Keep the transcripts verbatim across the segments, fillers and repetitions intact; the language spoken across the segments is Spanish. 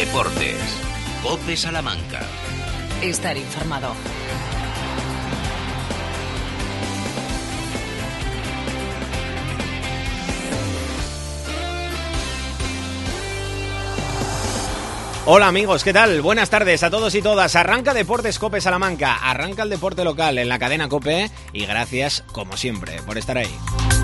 Deportes. COPE Salamanca. Estar informado. Hola amigos, ¿qué tal? Buenas tardes a todos y todas. Arranca Deportes COPE Salamanca, arranca el deporte local en la cadena COPE y gracias, como siempre, por estar ahí.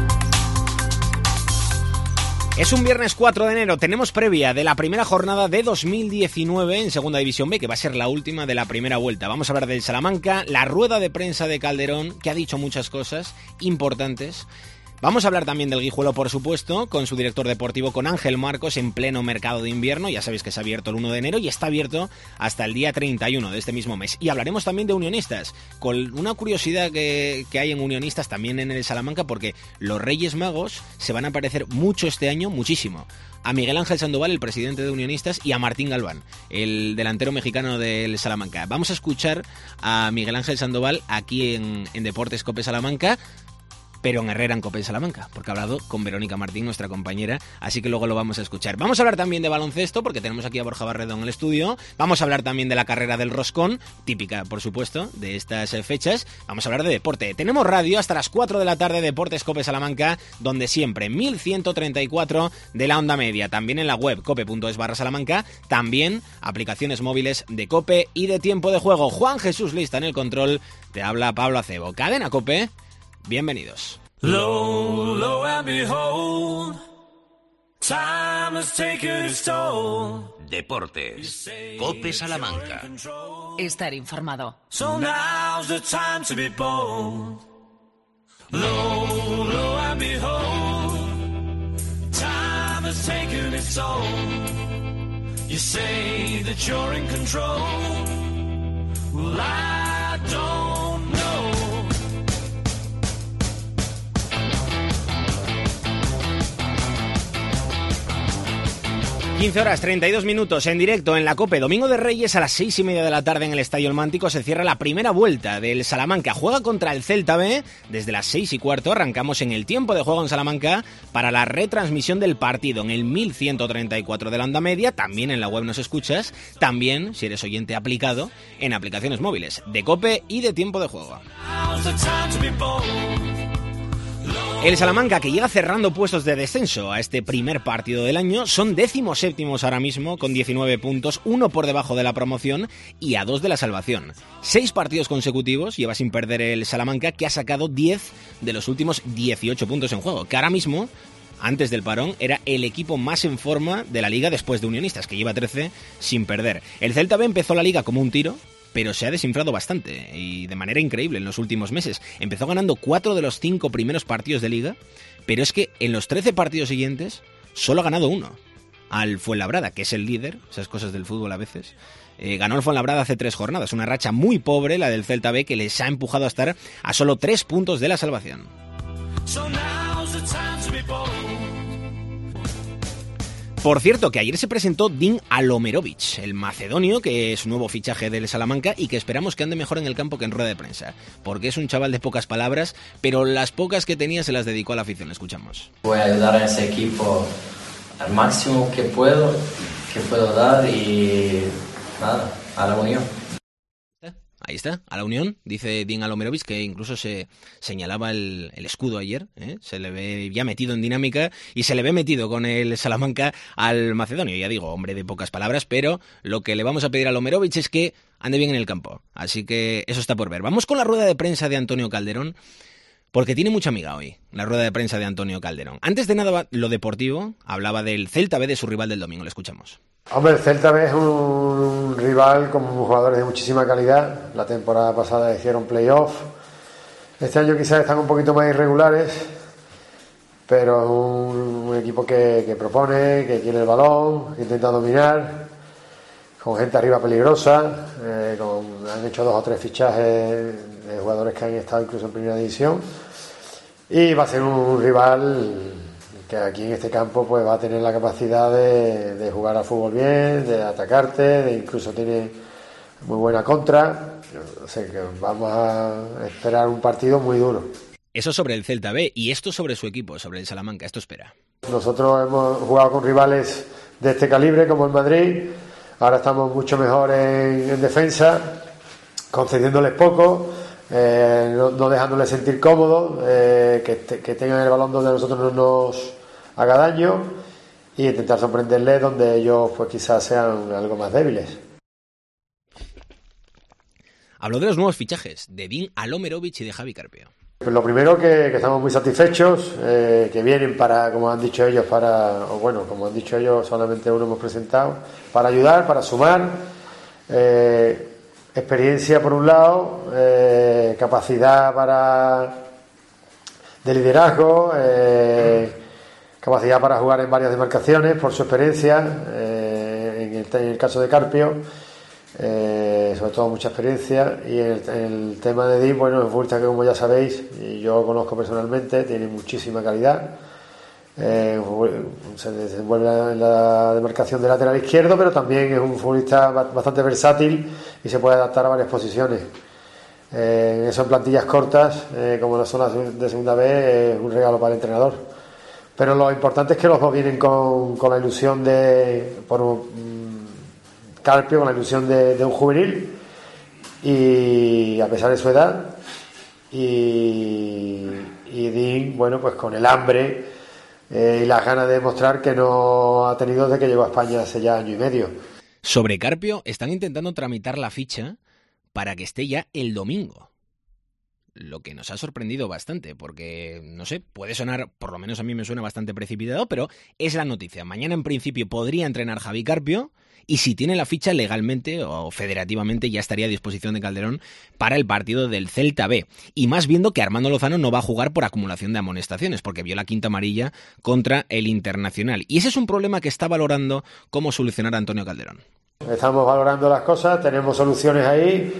Es un viernes cuatro de enero, tenemos previa de la primera jornada de dos mil diecinueve en Segunda División B, que va a ser la última de la primera vuelta. Vamos a hablar del Salamanca, la rueda de prensa de Calderón, que ha dicho muchas cosas importantes. Vamos a hablar también del Guijuelo, por supuesto, con su director deportivo, con Ángel Marcos, en pleno mercado de invierno. Ya sabéis que se ha abierto el uno de enero y está abierto hasta el día treinta y uno de este mismo mes. Y hablaremos también de Unionistas, con una curiosidad que, que hay en Unionistas también en el Salamanca, porque los Reyes Magos se van a aparecer mucho este año, muchísimo. A Miguel Ángel Sandoval, el presidente de Unionistas, y a Martín Galván, el delantero mexicano del Salamanca. Vamos a escuchar a Miguel Ángel Sandoval aquí en, en Deportes COPE Salamanca, pero en Herrera en COPE Salamanca, porque ha hablado con Verónica Martín, nuestra compañera, así que luego lo vamos a escuchar. Vamos a hablar también de baloncesto, porque tenemos aquí a Borja Barredo en el estudio. Vamos a hablar también de la carrera del roscón, típica, por supuesto, de estas fechas. Vamos a hablar de deporte. Tenemos radio hasta las cuatro de la tarde, Deportes COPE Salamanca, donde siempre, mil ciento treinta y cuatro de la onda media, también en la web cope.es barra Salamanca, también aplicaciones móviles de COPE y de tiempo de juego. Juan Jesús Lista en el control, te habla Pablo Acebo. Cadena COPE, bienvenidos. Low, low and behold, time has taken its toll. Deportes. COPE Salamanca. Estar informado. So now's the time to be bold. Low, low and behold, time has taken its toll. You say that you're in control. Well, I don't know. quince horas treinta y dos minutos en directo en la COPE. Domingo de Reyes a las seis y media de la tarde en el Estadio El Mántico se cierra la primera vuelta del Salamanca. Juega contra el Celta B. Desde las seis y cuarto arrancamos en el tiempo de juego en Salamanca para la retransmisión del partido en el mil ciento treinta y cuatro de la onda media. También en la web nos escuchas. También, si eres oyente aplicado, en aplicaciones móviles de COPE y de tiempo de juego. El Salamanca, que llega cerrando puestos de descenso a este primer partido del año, son décimos séptimos ahora mismo con diecinueve puntos, uno por debajo de la promoción y a dos de la salvación. Seis partidos consecutivos lleva sin perder el Salamanca, que ha sacado diez de los últimos dieciocho puntos en juego, que ahora mismo, antes del parón, era el equipo más en forma de la liga después de Unionistas, que lleva trece sin perder. El Celta B empezó la liga como un tiro, pero se ha desinflado bastante y de manera increíble en los últimos meses. Empezó ganando cuatro de los cinco primeros partidos de liga, pero es que en los trece partidos siguientes solo ha ganado uno. Al Fuenlabrada, que es el líder, esas cosas del fútbol a veces. Eh, ganó el Fuenlabrada hace tres jornadas, una racha muy pobre, la del Celta B, que les ha empujado a estar a solo tres puntos de la salvación. Por cierto, que ayer se presentó Din Alomerovic, el macedonio, que es nuevo fichaje del Salamanca y que esperamos que ande mejor en el campo que en rueda de prensa, porque es un chaval de pocas palabras, pero las pocas que tenía se las dedicó a la afición. Escuchamos. Voy a ayudar a ese equipo al máximo que puedo, que puedo dar y nada, a la unión. Ahí está, a la unión, dice Din Alomerovic, que incluso se señalaba el, el escudo ayer, ¿eh? Se le ve ya metido en dinámica y se le ve metido con el Salamanca al macedonio. Ya digo, hombre de pocas palabras, pero lo que le vamos a pedir a Alomerovic es que ande bien en el campo. Así que eso está por ver. Vamos con la rueda de prensa de Antonio Calderón, porque tiene mucha amiga hoy, la rueda de prensa de Antonio Calderón. Antes de nada, lo deportivo, hablaba del Celta B, de su rival del domingo. Lo escuchamos. Hombre, el Celta B es un rival con jugadores de muchísima calidad. La temporada pasada hicieron playoff. Este año quizás están un poquito más irregulares, pero es un, un equipo que, que propone, que tiene el balón, que intenta dominar, con gente arriba peligrosa. Eh, con, han hecho dos o tres fichajes de jugadores que han estado incluso en primera división. Y va a ser un rival que aquí en este campo pues va a tener la capacidad de, de jugar al fútbol bien, de atacarte, de incluso tiene muy buena contra. O sea que vamos a esperar un partido muy duro. Eso sobre el Celta B, y esto sobre su equipo, sobre el Salamanca. Esto espera. Nosotros hemos jugado con rivales de este calibre como el Madrid, Ahora estamos mucho mejor en, en defensa, concediéndoles poco, eh, no, no dejándoles sentir cómodos, eh, que, te, que tengan el balón donde nosotros no nos haga daño y intentar sorprenderles donde ellos pues quizás sean algo más débiles. Habló de los nuevos fichajes, de Dean Alomerovic y de Javi Carpio. Pues lo primero que, que estamos muy satisfechos, eh, que vienen para, como han dicho ellos, para, o bueno, como han dicho ellos, solamente uno hemos presentado, para ayudar, para sumar, eh, experiencia por un lado, eh, capacidad para de liderazgo, eh, capacidad para jugar en varias demarcaciones por su experiencia, eh, en, el, en el caso de Carpio. Eh, sobre todo mucha experiencia, y el, el tema de Dean, bueno, es un futbolista que, como ya sabéis, y yo lo conozco personalmente, tiene muchísima calidad, eh, se desenvuelve en la demarcación de lateral izquierdo, pero también es un futbolista bastante versátil y se puede adaptar a varias posiciones. Eh, eso en plantillas cortas, eh, como las zonas de segunda B, es un regalo para el entrenador. Pero lo importante es que los dos vienen con, con la ilusión de por un, Carpio con la ilusión de, de un juvenil, y a pesar de su edad, y, y Dean, bueno, pues con el hambre eh, y las ganas de demostrar que no ha tenido desde que llegó a España hace ya año y medio. Sobre Carpio, están intentando tramitar la ficha para que esté ya el domingo. Lo que nos ha sorprendido bastante, porque, no sé, puede sonar, por lo menos a mí me suena bastante precipitado, pero es la noticia. Mañana, en principio, podría entrenar Javi Carpio, y si tiene la ficha legalmente o federativamente ya estaría a disposición de Calderón para el partido del Celta B. Y más viendo que Armando Lozano no va a jugar por acumulación de amonestaciones, porque vio la quinta amarilla contra el Internacional. Y ese es un problema que está valorando cómo solucionar a Antonio Calderón. Estamos valorando las cosas, tenemos soluciones ahí,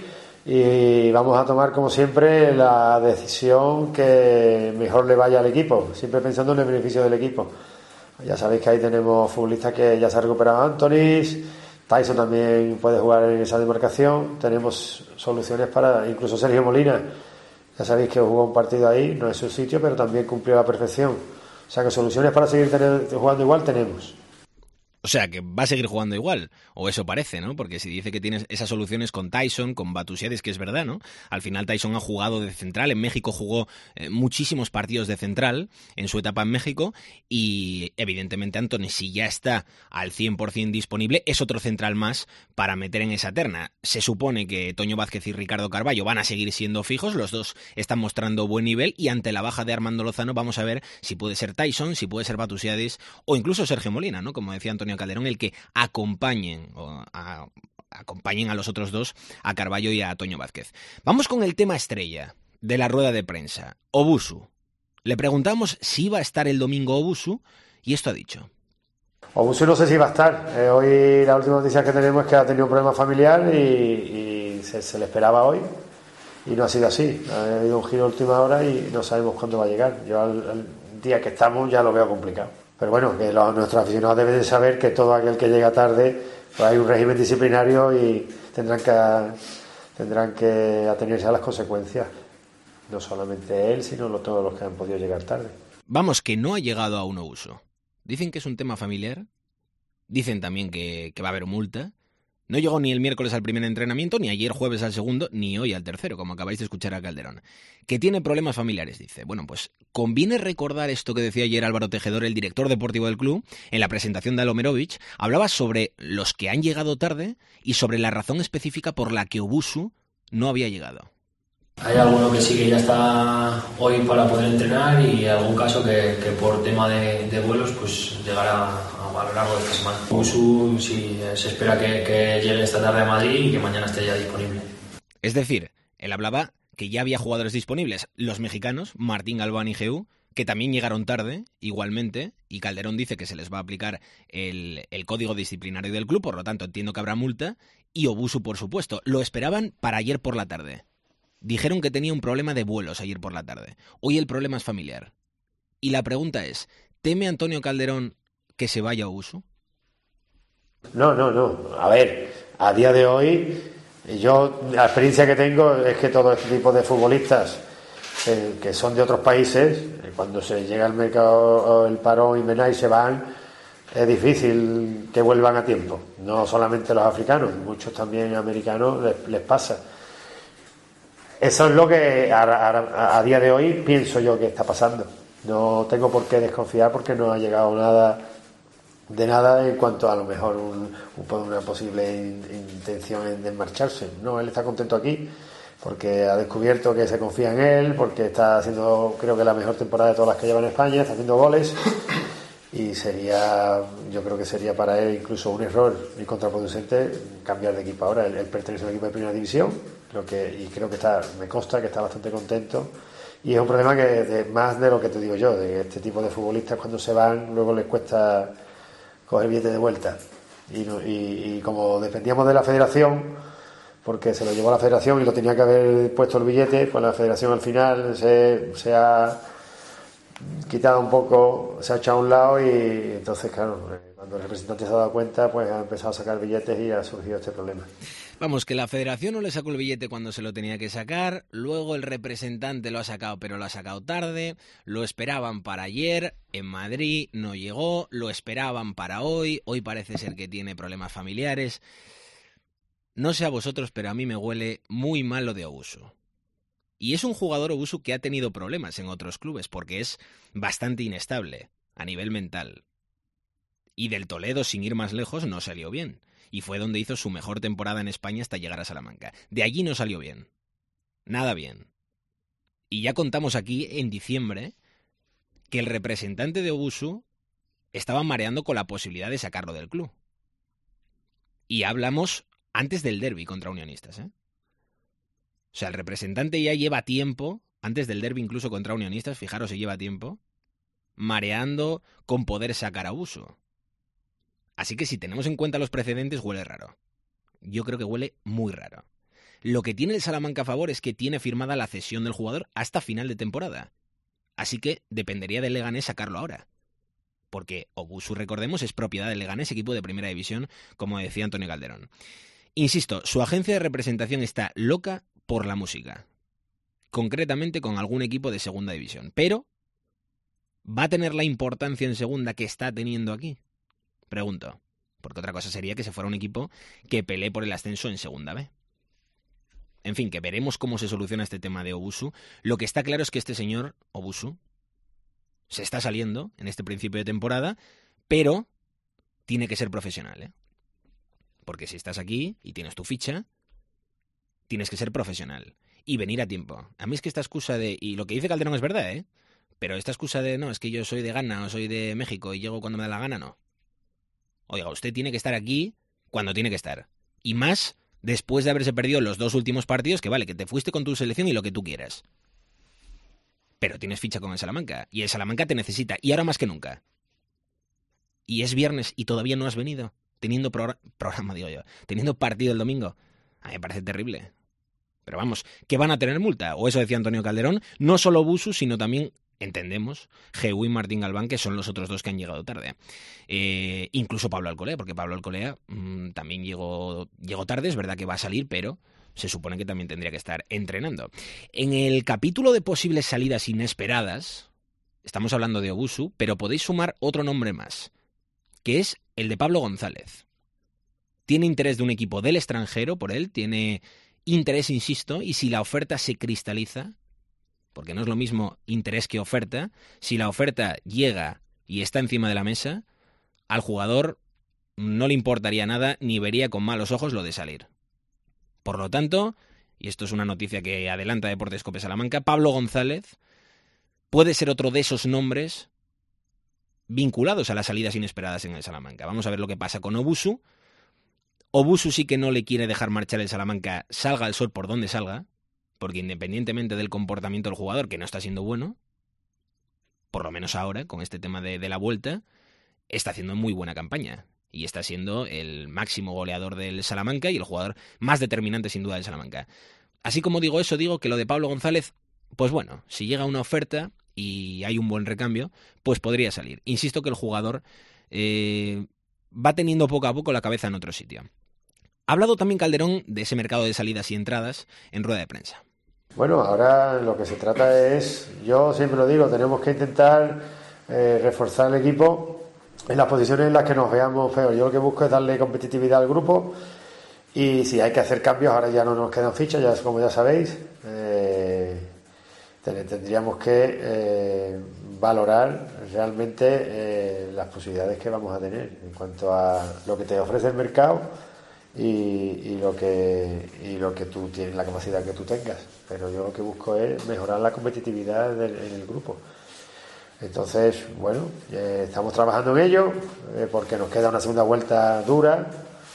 y vamos a tomar, como siempre, la decisión que mejor le vaya al equipo, siempre pensando en el beneficio del equipo. Ya sabéis que ahí tenemos futbolistas que ya se ha recuperado. Antonis, Tyson también puede jugar en esa demarcación. Tenemos soluciones para, incluso Sergio Molina, ya sabéis que jugó un partido ahí, no es su sitio, pero también cumplió a la perfección. O sea que soluciones para seguir tener, jugando igual tenemos. O sea, que va a seguir jugando igual, o eso parece, ¿no? Porque si dice que tienes esas soluciones con Tyson, con Batusiades, que es verdad, ¿no? Al final Tyson ha jugado de central, en México jugó eh, muchísimos partidos de central en su etapa en México, y evidentemente Antoni, si ya está al cien por ciento disponible, es otro central más para meter en esa terna. Se supone que Toño Vázquez y Ricardo Carballo van a seguir siendo fijos, los dos están mostrando buen nivel, y ante la baja de Armando Lozano vamos a ver si puede ser Tyson, si puede ser Batusiades, o incluso Sergio Molina, ¿no? Como decía Antonio Calderón, el que acompañen o a, acompañen a los otros dos, a Carballo y a Toño Vázquez. Vamos con el tema estrella de la rueda de prensa, Obusu. Le preguntamos si iba a estar el domingo Obusu, y esto ha dicho. Obusu no sé si va a estar. Eh, hoy la última noticia que tenemos es que ha tenido un problema familiar y, y se, se le esperaba hoy, y no ha sido así. Ha habido un giro a última hora y no sabemos cuándo va a llegar. Yo al, al día que estamos ya lo veo complicado. Pero bueno, que los, nuestros aficionados deben de saber que todo aquel que llega tarde, pues hay un régimen disciplinario y tendrán que tendrán que atenerse a las consecuencias. No solamente él, sino todos los que han podido llegar tarde. Vamos, que no ha llegado a un uso. Dicen que es un tema familiar. Dicen también que, que va a haber multa. No llegó ni el miércoles al primer entrenamiento, ni ayer jueves al segundo, ni hoy al tercero, como acabáis de escuchar a Calderón. Que tiene problemas familiares, dice. Bueno, pues conviene recordar esto que decía ayer Álvaro Tejedor, el director deportivo del club, en la presentación de Alomerovic. Hablaba sobre los que han llegado tarde y sobre la razón específica por la que Obusu no había llegado. Hay alguno que sí que ya está hoy para poder entrenar, y algún caso que, que por tema de, de vuelos pues llegará a lo largo de esta semana. Obusu sí, se espera que, que llegue esta tarde a Madrid y que mañana esté ya disponible. Es decir, él hablaba que ya había jugadores disponibles, los mexicanos, Martín Galván y Geu, que también llegaron tarde, igualmente, y Calderón dice que se les va a aplicar el, el código disciplinario del club, por lo tanto entiendo que habrá multa, y Obusu, por supuesto, lo esperaban para ayer por la tarde. Dijeron que tenía un problema de vuelos ayer por la tarde. Hoy el problema es familiar. Y la pregunta es, ¿teme Antonio Calderón que se vaya Obusu? No, no, no. A ver, a día de hoy, yo la experiencia que tengo es que todo este tipo de futbolistas eh, que son de otros países, eh, cuando se llega al mercado el parón invernal y se van, es difícil que vuelvan a tiempo. No solamente los africanos, muchos también americanos les, les pasa. Eso es lo que a, a, a día de hoy pienso yo que está pasando. No tengo por qué desconfiar porque no ha llegado nada de nada en cuanto a lo mejor un, un, una posible in, intención de marcharse. No, él está contento aquí porque ha descubierto que se confía en él, porque está haciendo, creo que la mejor temporada de todas las que lleva en España, está haciendo goles y sería, yo creo que sería para él incluso un error y contraproducente cambiar de equipo ahora. Él, él pertenece a un equipo de primera división, creo que, y creo que está, me consta que está bastante contento. Y es un problema que de, más de lo que te digo yo, de que este tipo de futbolistas cuando se van luego les cuesta coger billete de vuelta. Y, no, y, y como dependíamos de la federación, porque se lo llevó la federación y lo tenía que haber puesto el billete, pues la federación al final se, se ha quitado un poco, se ha echado a un lado y entonces, claro, cuando el representante se ha dado cuenta, pues ha empezado a sacar billetes y ha surgido este problema. Vamos, que la federación no le sacó el billete cuando se lo tenía que sacar, luego el representante lo ha sacado, pero lo ha sacado tarde, lo esperaban para ayer, en Madrid no llegó, lo esperaban para hoy, hoy parece ser que tiene problemas familiares. No sé a vosotros, pero a mí me huele muy mal lo de Owusu. Y es un jugador Owusu que ha tenido problemas en otros clubes, porque es bastante inestable a nivel mental. Y del Toledo, sin ir más lejos, no salió bien. Y fue donde hizo su mejor temporada en España hasta llegar a Salamanca. De allí no salió bien. Nada bien. Y ya contamos aquí, en diciembre, que el representante de Owusu estaba mareando con la posibilidad de sacarlo del club. Y hablamos antes del derbi contra Unionistas, ¿eh? O sea, el representante ya lleva tiempo, antes del derbi incluso contra Unionistas, fijaros si lleva tiempo, mareando con poder sacar a Owusu. Así que si tenemos en cuenta los precedentes, huele raro. Yo creo que huele muy raro. Lo que tiene el Salamanca a favor es que tiene firmada la cesión del jugador hasta final de temporada. Así que dependería del Leganés sacarlo ahora. Porque Owusu, recordemos, es propiedad del Leganés, equipo de primera división, como decía Antonio Calderón. Insisto, su agencia de representación está loca por la música. Concretamente con algún equipo de segunda división. Pero, ¿va a tener la importancia en segunda que está teniendo aquí? Pregunto. Porque otra cosa sería que se fuera un equipo que pelee por el ascenso en segunda B. En fin, que veremos cómo se soluciona este tema de Owusu. Lo que está claro es que este señor, Owusu, se está saliendo en este principio de temporada, pero tiene que ser profesional, ¿eh? Porque si estás aquí y tienes tu ficha, tienes que ser profesional y venir a tiempo. A mí es que esta excusa de... Y lo que dice Calderón es verdad, ¿eh? Pero esta excusa de, no, es que yo soy de Ghana o soy de México y llego cuando me da la gana, no. Oiga, usted tiene que estar aquí cuando tiene que estar. Y más después de haberse perdido los dos últimos partidos, que vale, que te fuiste con tu selección y lo que tú quieras. Pero tienes ficha con el Salamanca. Y el Salamanca te necesita. Y ahora más que nunca. Y es viernes y todavía no has venido. Teniendo progr- programa, digo yo. Teniendo partido el domingo. A mí me parece terrible. Pero vamos, ¿que van a tener multa? O eso decía Antonio Calderón. No solo Owusu, sino también, entendemos, Jeú y Martín Galván, que son los otros dos que han llegado tarde. Eh, incluso Pablo Alcolea, porque Pablo Alcolea mmm, también llegó, llegó tarde. Es verdad que va a salir, pero se supone que también tendría que estar entrenando. En el capítulo de posibles salidas inesperadas, estamos hablando de Owusu, pero podéis sumar otro nombre más, que es el de Pablo González. Tiene interés de un equipo del extranjero por él, tiene interés, insisto, y si la oferta se cristaliza, porque no es lo mismo interés que oferta, si la oferta llega y está encima de la mesa, al jugador no le importaría nada ni vería con malos ojos lo de salir. Por lo tanto, y esto es una noticia que adelanta Deportes Cope Salamanca, Pablo González puede ser otro de esos nombres vinculados a las salidas inesperadas en el Salamanca. Vamos a ver lo que pasa con Owusu. Owusu sí que no le quiere dejar marchar el Salamanca, salga el sol por donde salga, porque independientemente del comportamiento del jugador, que no está siendo bueno, por lo menos ahora, con este tema de, de la vuelta, está haciendo muy buena campaña. Y está siendo el máximo goleador del Salamanca y el jugador más determinante sin duda del Salamanca. Así como digo eso, digo que lo de Pablo González, pues bueno, si llega una oferta y hay un buen recambio, pues podría salir. Insisto que el jugador eh, va teniendo poco a poco la cabeza en otro sitio. Ha hablado también Calderón de ese mercado de salidas y entradas en rueda de prensa. Bueno, ahora lo que se trata es, yo siempre lo digo, tenemos que intentar eh, reforzar el equipo en las posiciones en las que nos veamos peor. Yo lo que busco es darle competitividad al grupo, y si hay que hacer cambios, ahora ya no nos quedan fichas, ya como ya sabéis, eh, tendríamos que eh, valorar realmente eh, las posibilidades que vamos a tener en cuanto a lo que te ofrece el mercado y, y lo que y lo que tú tienes, la capacidad que tú tengas. Pero yo lo que busco es mejorar la competitividad del, en el grupo. Entonces, bueno, eh, estamos trabajando en ello, eh, porque nos queda una segunda vuelta dura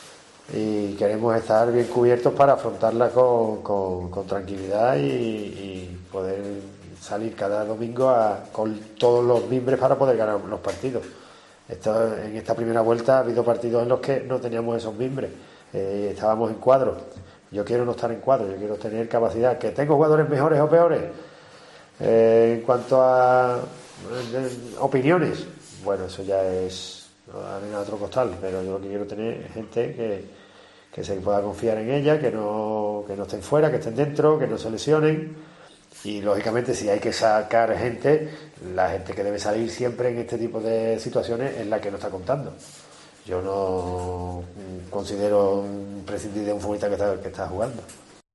y queremos estar bien cubiertos para afrontarla con, con, con tranquilidad y, y poder salir cada domingo a, con todos los mimbres para poder ganar los partidos. Esto, en esta primera vuelta ha habido partidos en los que no teníamos esos mimbres, eh, estábamos en cuadros. Yo quiero no estar en cuadros, yo quiero tener capacidad. ¿Que tengo jugadores mejores o peores? Eh, en cuanto a eh, opiniones, bueno, eso ya es arena de otro costal, pero yo lo que quiero tener es gente que, que se pueda confiar en ella, que no, que no estén fuera, que estén dentro, que no se lesionen. Y lógicamente, si hay que sacar gente, la gente que debe salir siempre en este tipo de situaciones es la que no está contando. Yo no considero prescindir de un futbolista que está, que está jugando.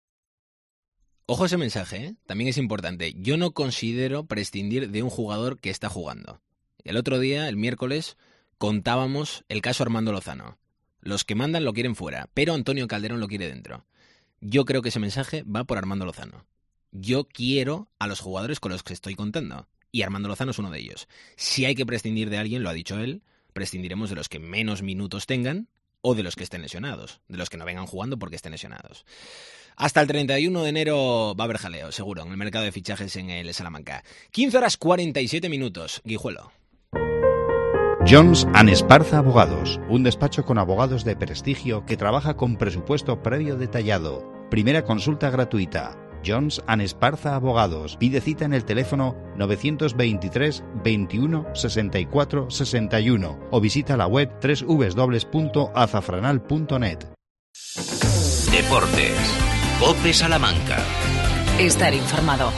Ojo ese mensaje, ¿eh? También es importante. Yo no considero prescindir de un jugador que está jugando. El otro día, el miércoles, contábamos el caso Armando Lozano. Los que mandan lo quieren fuera, pero Antonio Calderón lo quiere dentro. Yo creo que ese mensaje va por Armando Lozano. Yo quiero a los jugadores con los que estoy contando, y Armando Lozano es uno de ellos. Si hay que prescindir de alguien, lo ha dicho él, prescindiremos de los que menos minutos tengan o de los que estén lesionados, de los que no vengan jugando porque estén lesionados. Hasta el treinta y uno de enero va a haber jaleo, seguro, en el mercado de fichajes en el Salamanca. quince horas cuarenta y siete minutos. Guijuelo. Jones and Esparza Abogados, un despacho con abogados de prestigio que trabaja con presupuesto previo detallado. Primera consulta gratuita. Jones and Esparza Abogados. Pide cita en el teléfono novecientos veintitrés veintiuno sesenta y cuatro sesenta y uno o visita la web doble u doble u doble u punto azafranal punto net. Deportes. COPE Salamanca. Estar informado.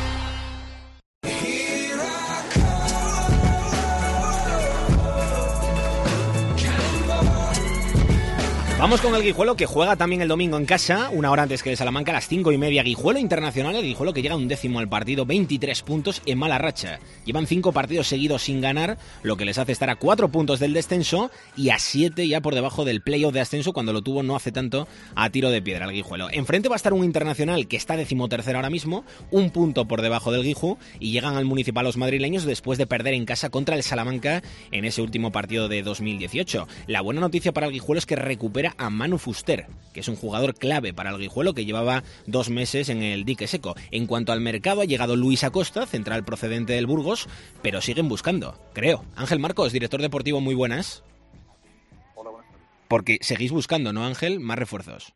Vamos con el Guijuelo, que juega también el domingo en casa, una hora antes que el Salamanca, a las cinco y media. Guijuelo Internacional, el Guijuelo que llega a un décimo al partido, veintitrés puntos en mala racha. Llevan cinco partidos seguidos sin ganar, lo que les hace estar a cuatro puntos del descenso y a siete ya por debajo del playoff de ascenso, cuando lo tuvo no hace tanto a tiro de piedra el Guijuelo. Enfrente va a estar un Internacional que está decimotercero ahora mismo, un punto por debajo del Guiju, y llegan al Municipal los madrileños después de perder en casa contra el Salamanca en ese último partido de dos mil dieciocho. La buena noticia para el Guijuelo es que recupera a Manu Fuster, que es un jugador clave para el Guijuelo, que llevaba dos meses en el dique seco. En cuanto al mercado, ha llegado Luis Acosta, central procedente del Burgos, pero siguen buscando, creo. Ángel Marcos, director deportivo, muy buenas. Hola, buenas tardes. Porque seguís buscando, ¿no, Ángel? Más refuerzos.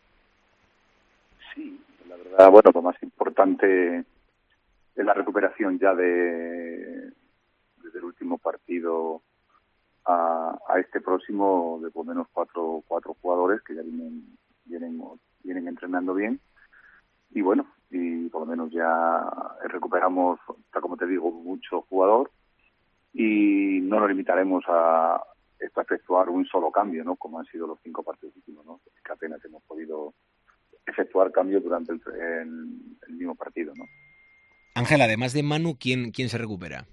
Sí, la verdad, bueno, lo más importante es la recuperación ya de desde el último partido A, a este próximo, de por lo menos cuatro cuatro jugadores que ya vienen vienen vienen entrenando bien, y bueno, y por lo menos ya recuperamos, tal como te digo, mucho jugador, y no nos limitaremos a esto, a efectuar un solo cambio, ¿no? Como han sido los cinco partidos últimos, ¿no? Que apenas hemos podido efectuar cambios durante el, el, el mismo partido, ¿no? Ángel, además de Manu, ¿quién quién se recupera?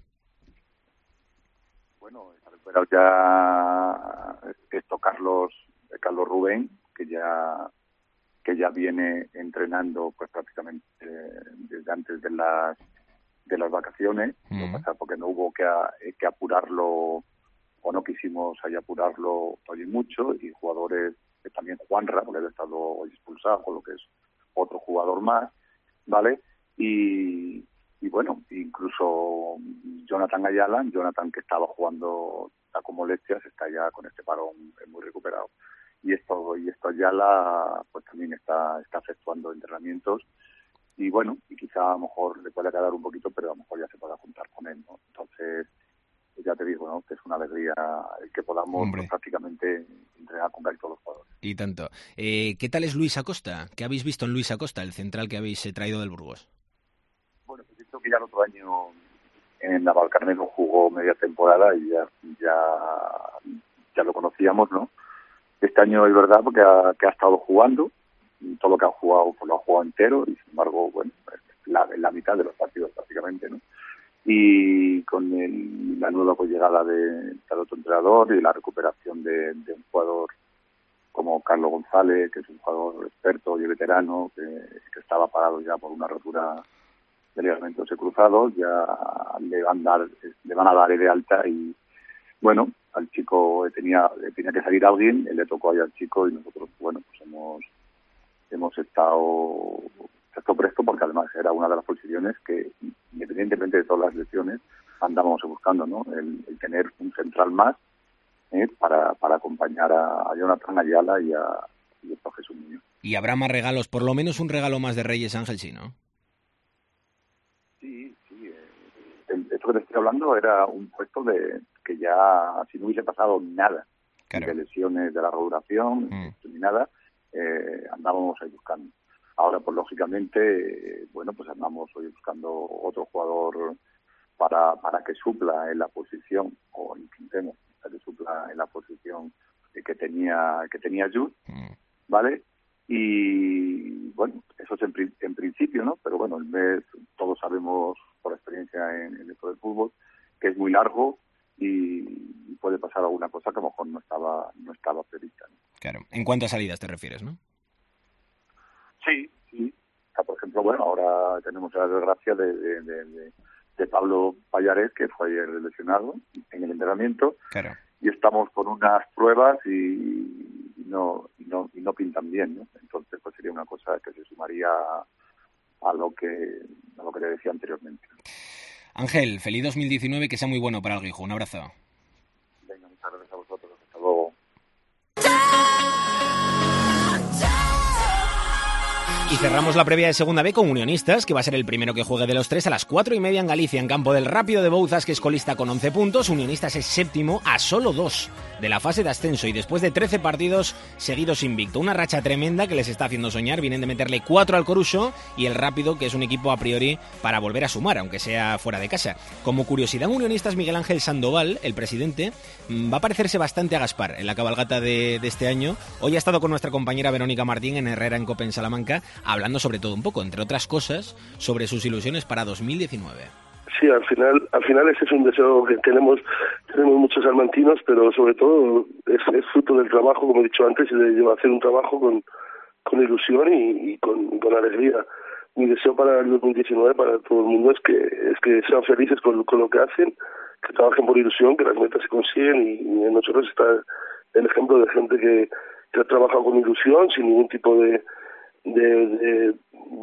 Bueno, está recuperado ya esto Carlos Carlos Rubén, que ya que ya viene entrenando pues prácticamente eh, desde antes de las de las vacaciones, mm. no pasa porque no hubo que, a, que apurarlo, o no quisimos ahí apurarlo hoy mucho, y jugadores que también Juanra, porque ha estado hoy expulsado, con lo que es otro jugador más, ¿vale? Y Y bueno, incluso Jonathan Ayala, Jonathan que estaba jugando está con molestias, está ya con este parón muy recuperado. Y esto y esto Ayala pues también está está efectuando entrenamientos, y bueno, y quizá a lo mejor le pueda quedar un poquito, pero a lo mejor ya se pueda juntar con él, ¿no? Entonces, ya te digo, ¿no?, que es una alegría el que podamos pues, prácticamente entrenar con casi todos los jugadores. Y tanto. Eh, ¿Qué tal es Luis Acosta? ¿Qué habéis visto en Luis Acosta, el central que habéis traído del Burgos? Bueno, pues visto que ya el otro año en Navalcarnero jugó media temporada y ya ya ya lo conocíamos, ¿no? Este año es verdad porque ha, que ha estado jugando, y todo lo que ha jugado pues lo ha jugado entero, y sin embargo, bueno, la, la mitad de los partidos prácticamente, ¿no? Y con el, la nueva pues, llegada de, del otro entrenador y la recuperación de, de un jugador como Carlos González, que es un jugador experto y veterano, que, que estaba parado ya por una rotura de ligamentos cruzados, ya le van a dar, le van a dar de alta y bueno, al chico tenía tenía que salir alguien, él le tocó ahí al chico y nosotros, bueno, pues hemos hemos estado estado presto porque además era una de las posiciones que, independientemente de todas las lesiones, andábamos buscando, ¿no? El, el tener un central más ¿eh? para para acompañar a, a Jonathan Ayala y a, y a Jesús Muñoz. Y habrá más regalos, por lo menos un regalo más de Reyes, Ángel, sí, ¿no? Sí, sí. Eh, esto que te estoy hablando era un puesto de que ya, si no hubiese pasado nada, claro, de lesiones de la regulación, mm. ni nada, eh, andábamos ahí buscando. Ahora, pues lógicamente, eh, bueno, pues andamos hoy buscando otro jugador para para que supla en la posición, o intentemos que supla en la posición que tenía que tenía Jude, mm. ¿vale? Y bueno, eso es en, en principio, ¿no? Pero bueno, el mes, todos sabemos por experiencia en, en esto del fútbol, que es muy largo y puede pasar alguna cosa que a lo mejor no estaba no estaba prevista, ¿no? Claro. En cuanto a salidas te refieres, ¿no? Sí, sí. O sea, por ejemplo, bueno, ahora tenemos la desgracia de, de, de, de, de Pablo Pallares, que fue ayer lesionado en el entrenamiento. Claro. Y estamos con unas pruebas y, y no y no y no pintan bien, ¿no? Entonces pues sería una cosa que se sumaría a, a lo que a lo que le decía anteriormente. Ángel, feliz dos mil diecinueve, que sea muy bueno para el Guijo. Un abrazo. Venga, muchas gracias a vosotros. Hasta luego. Y cerramos la previa de Segunda B con Unionistas, que va a ser el primero que juegue de los tres a las cuatro y media en Galicia, en campo del Rápido de Bouzas, que es colista con once puntos. Unionistas es séptimo a solo dos de la fase de ascenso y después de trece partidos seguidos invicto. Una racha tremenda que les está haciendo soñar. Vienen de meterle cuatro al Coruso y el Rápido, que es un equipo a priori para volver a sumar, aunque sea fuera de casa. Como curiosidad, Unionistas, Miguel Ángel Sandoval, el presidente, va a parecerse bastante a Gaspar en la cabalgata de, de este año. Hoy ha estado con nuestra compañera Verónica Martín en Herrera en Cope en Salamanca, hablando sobre todo un poco, entre otras cosas, sobre sus ilusiones para dos mil diecinueve. Sí, al final, al final ese es un deseo que tenemos, tenemos muchos salmantinos, pero sobre todo es, es fruto del trabajo, como he dicho antes, y de hacer un trabajo con, con ilusión y, y con, con alegría. Mi deseo para el dos mil diecinueve, para todo el mundo, es que es que sean felices con, con lo que hacen, que trabajen por ilusión, que las metas se consiguen, y, y en nosotros está el ejemplo de gente que, que ha trabajado con ilusión, sin ningún tipo de De, de,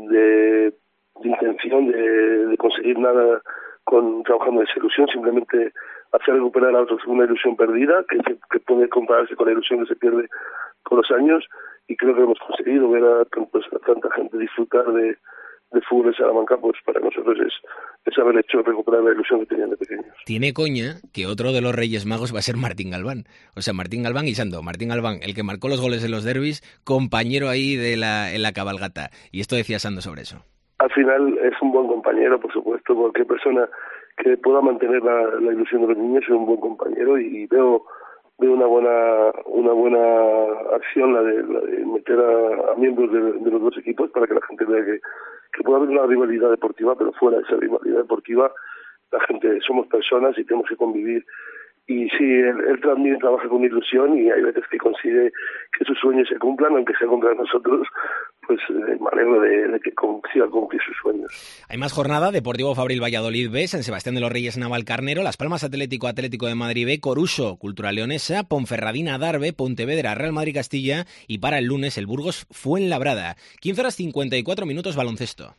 de, de intención de, de conseguir nada con trabajando en esa ilusión, simplemente hacer recuperar a otros una ilusión perdida que, se, que puede compararse con la ilusión que se pierde con los años, y creo que hemos conseguido ver a, pues, a tanta gente disfrutar de, de fútbol en Salamanca. Pues para nosotros es, es haber hecho recuperar la ilusión que tenían de pequeños. Tiene coña que otro de los Reyes Magos va a ser Martín Galván. O sea, Martín Galván y Sando. Martín Galván, el que marcó los goles en los derbis, compañero ahí de la en la cabalgata. Y esto decía Sando sobre eso. Al final es un buen compañero, por supuesto. Cualquier persona que pueda mantener la, la ilusión de los niños es un buen compañero, y veo veo una buena una buena acción la de, la de meter a, a miembros de, de los dos equipos para que la gente vea que, que puede haber una rivalidad deportiva, pero fuera de esa rivalidad deportiva la gente somos personas y tenemos que convivir. Y sí, él, él también trabaja con ilusión, y hay veces que consigue que sus sueños se cumplan, aunque sea contra nosotros, pues eh, me alegro de, de que consiga cumplir sus sueños. Hay más jornada: Deportivo Fabril Valladolid B, San Sebastián de los Reyes Navalcarnero, Las Palmas Atlético Atlético de Madrid B, Coruso Cultural Leonesa, Ponferradina Darbe, Pontevedra Real Madrid Castilla, y para el lunes el Burgos Fuenlabrada. quince horas cincuenta y cuatro minutos, baloncesto.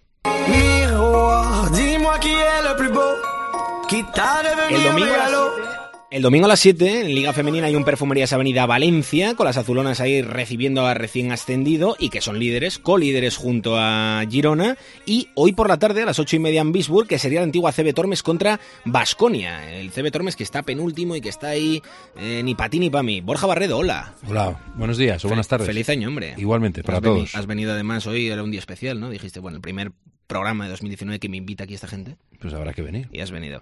El domingo a las El domingo a las siete, en Liga Femenina, hay un Perfumerías Avenida Valencia, con las azulonas ahí recibiendo a recién ascendido, y que son líderes, colíderes junto a Girona. Y hoy por la tarde, a las ocho y media, en Bisburg, que sería la antigua C B Tormes contra Baskonia. El C B Tormes, que está penúltimo y que está ahí eh, ni para ti ni para mí. Borja Barredo, hola. Hola, buenos días o buenas tardes. Feliz año, hombre. Igualmente, para has todos. Veni- has venido además hoy, era un día especial, ¿no? Dijiste, bueno, el primer programa de dos mil diecinueve que me invita aquí esta gente. Pues habrá que venir. Y has venido.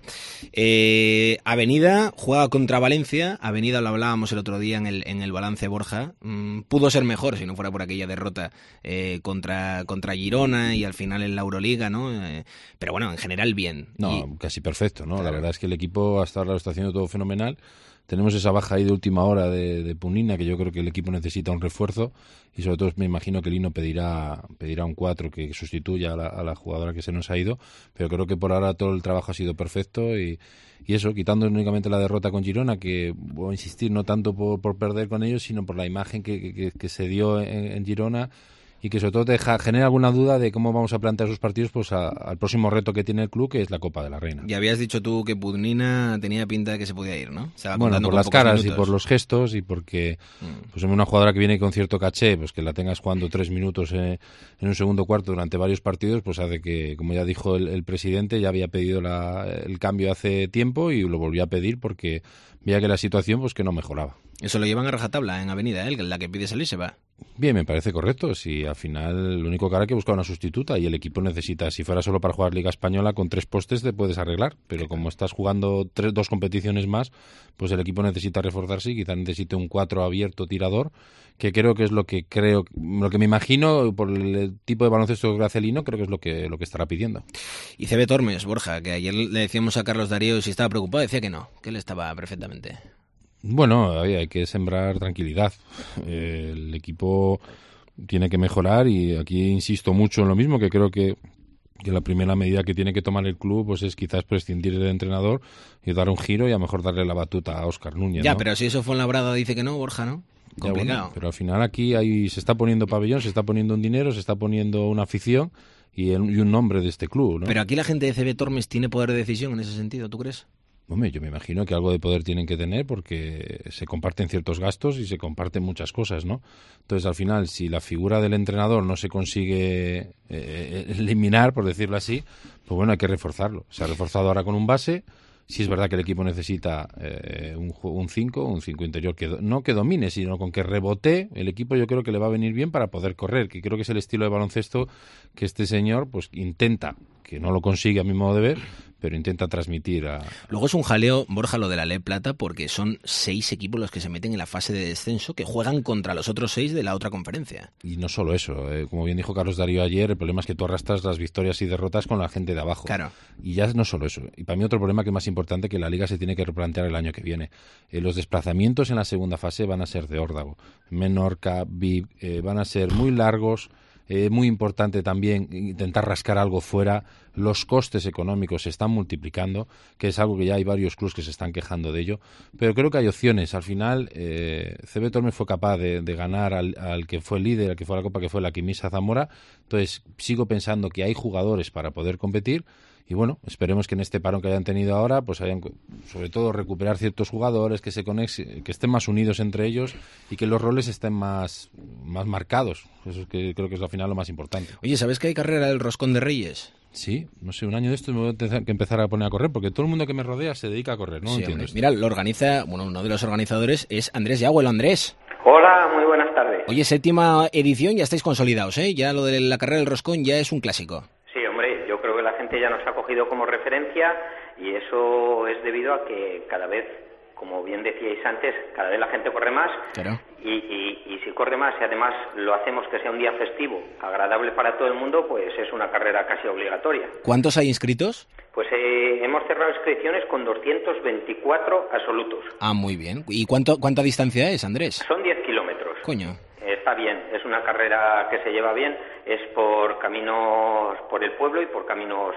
Eh, Avenida juega contra Valencia. Avenida, lo hablábamos el otro día en el, en el balance, Borja. Mm, pudo ser mejor si no fuera por aquella derrota eh, contra, contra Girona y al final en la Euroliga, ¿no? Eh, pero bueno, en general bien. No, y, casi perfecto, ¿no? Claro. La verdad es que el equipo hasta ahora lo está haciendo todo fenomenal. Tenemos esa baja ahí de última hora de, de Punina, que yo creo que el equipo necesita un refuerzo, y sobre todo me imagino que Lino pedirá pedirá un cuatro que sustituya a la, a la jugadora que se nos ha ido, pero creo que por ahora todo el trabajo ha sido perfecto y, y eso, quitando únicamente la derrota con Girona, que voy a insistir, no tanto por, por perder con ellos, sino por la imagen que, que, que se dio en, en Girona, y que sobre todo te deja, genera alguna duda de cómo vamos a plantear sus partidos pues a, al próximo reto que tiene el club, que es la Copa de la Reina. Y habías dicho tú que Punina tenía pinta de que se podía ir, ¿no? Bueno, por las caras minutos. Y por los gestos, y porque mm. pues una jugadora que viene con cierto caché, pues que la tengas jugando tres minutos en, en un segundo cuarto durante varios partidos, pues hace que, como ya dijo el, el presidente, ya había pedido la, el cambio hace tiempo y lo volvió a pedir porque veía que la situación pues que no mejoraba. Eso lo llevan a rajatabla en Avenida, ¿eh? La que pide salir se va. Bien, me parece correcto. Si al final lo único que hará es que buscar una sustituta y el equipo necesita, si fuera solo para jugar Liga Española, con tres postes te puedes arreglar, pero como estás jugando tres, dos competiciones más, pues el equipo necesita reforzarse y quizás necesite un cuatro abierto tirador, que creo que es lo que creo, lo que me imagino por el tipo de baloncesto que hace Lino, creo que es lo que lo que estará pidiendo. Y C B Tormes, Borja, que ayer le decíamos a Carlos Darío si estaba preocupado, decía que no, que él estaba perfectamente. Bueno, hay que sembrar tranquilidad. Eh, el equipo tiene que mejorar y aquí insisto mucho en lo mismo, que creo que, que la primera medida que tiene que tomar el club pues es quizás prescindir del entrenador y dar un giro y a lo mejor darle la batuta a Óscar Núñez. Ya, ¿no? Pero si eso Fuenlabrada dice que no, Borja, ¿no? Complicado. Ya, bueno, pero al final aquí hay, se está poniendo pabellón, se está poniendo un dinero, se está poniendo una afición y, el, y un nombre de este club, ¿no? Pero aquí la gente de C B Tormes tiene poder de decisión en ese sentido, ¿tú crees? Hombre, yo me imagino que algo de poder tienen que tener porque se comparten ciertos gastos y se comparten muchas cosas, ¿no? Entonces, al final, si la figura del entrenador no se consigue eh, eliminar, por decirlo así, pues bueno, hay que reforzarlo. Se ha reforzado ahora con un base. Sí es verdad que el equipo necesita eh, un cinco, un cinco interior, que do, no que domine, sino con que rebote. El equipo yo creo que le va a venir bien para poder correr, que creo que es el estilo de baloncesto que este señor pues intenta, que no lo consigue a mi modo de ver, pero intenta transmitir a... Luego es un jaleo, Borja, lo de la L E Plata, porque son seis equipos los que se meten en la fase de descenso, que juegan contra los otros seis de la otra conferencia. Y no solo eso, eh, como bien dijo Carlos Darío ayer, el problema es que tú arrastras las victorias y derrotas con la gente de abajo. Claro. Y ya no solo eso. Y para mí otro problema que es más importante, que la Liga se tiene que replantear el año que viene. Eh, los desplazamientos en la segunda fase van a ser de órdago. Menorca, Vic, eh, van a ser muy largos. Eh, muy importante también intentar rascar algo fuera. Los costes económicos se están multiplicando, que es algo que ya hay varios clubes que se están quejando de ello, pero creo que hay opciones. Al final eh, C B Tormes fue capaz de, de ganar al, al que fue líder, al que fue la Copa, que fue la Quimisa Zamora. Entonces sigo pensando que hay jugadores para poder competir. Y bueno, esperemos que en este parón que hayan tenido ahora, pues hayan, sobre todo, recuperar ciertos jugadores, que se conex- que estén más unidos entre ellos y que los roles estén más, más marcados. Eso es que creo que es al final lo más importante. Oye, ¿sabes que hay carrera del Roscón de Reyes? Sí, no sé, un año de esto me voy a tener que empezar a poner a correr, porque todo el mundo que me rodea se dedica a correr, ¿no? Sí, entiendo. Mira, lo organiza, bueno, uno de los organizadores es Andrés Yagüelo. Andrés. Hola, muy buenas tardes. Oye, séptima edición, ya estáis consolidados, ¿eh? Ya lo de la carrera del Roscón ya es un clásico. Sí, hombre, yo creo que la gente ya nos ha cogido como referencia y eso es debido a que cada vez, como bien decíais antes, cada vez la gente corre más. Claro. Y, y, y si corre más y además lo hacemos que sea un día festivo, agradable para todo el mundo, pues es una carrera casi obligatoria. ¿Cuántos hay inscritos? Pues eh, hemos cerrado inscripciones con doscientos veinticuatro absolutos. Ah, muy bien. ¿Y cuánto cuánta distancia es, Andrés? Son diez kilómetros. Coño. Está bien, es una carrera que se lleva bien, es por caminos por el pueblo y por caminos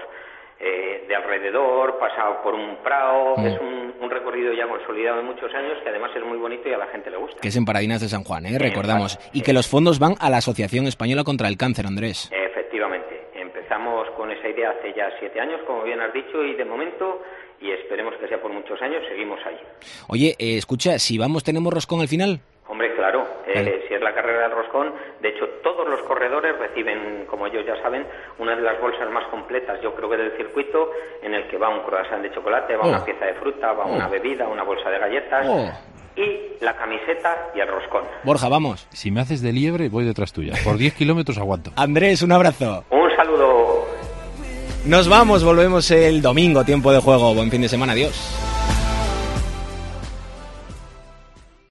eh, de alrededor, pasado por un prado, mm. es un, un recorrido ya consolidado de muchos años que además es muy bonito y a la gente le gusta. Que es en Paradinas de San Juan, ¿eh? Recordamos. Exacto. Y que los fondos van a la Asociación Española contra el Cáncer, Andrés. Efectivamente, empezamos con esa idea hace ya siete años, como bien has dicho, y de momento, y esperemos que sea por muchos años, seguimos ahí. Oye, eh, escucha, si vamos, ¿tenemos roscón al final? Hombre, claro, eh, vale. Si es la carrera del roscón, de hecho todos los corredores reciben, como ellos ya saben, una de las bolsas más completas, yo creo que del circuito, en el que va un croissant de chocolate, va oh. una pieza de fruta, va oh. una bebida, una bolsa de galletas oh. y la camiseta y el roscón. Borja, vamos. Si me haces de liebre, voy detrás tuya. Por diez kilómetros aguanto. Andrés, un abrazo. Un saludo. Nos vamos, volvemos el domingo, tiempo de juego. Buen fin de semana, adiós.